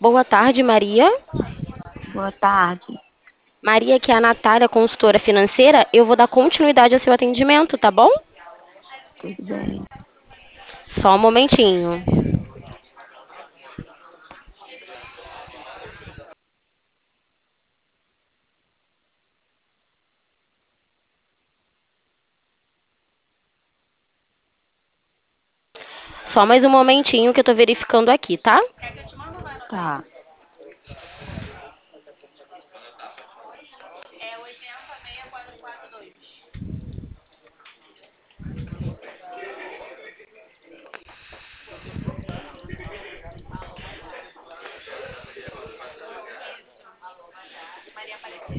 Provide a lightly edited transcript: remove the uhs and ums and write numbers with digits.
Boa tarde, Maria. Boa tarde. Maria, que é a Natália, consultora financeira. Eu vou dar continuidade ao seu atendimento, tá bom? Tudo bem? Só um momentinho. Só mais um momentinho que eu tô verificando aqui, tá? Tá.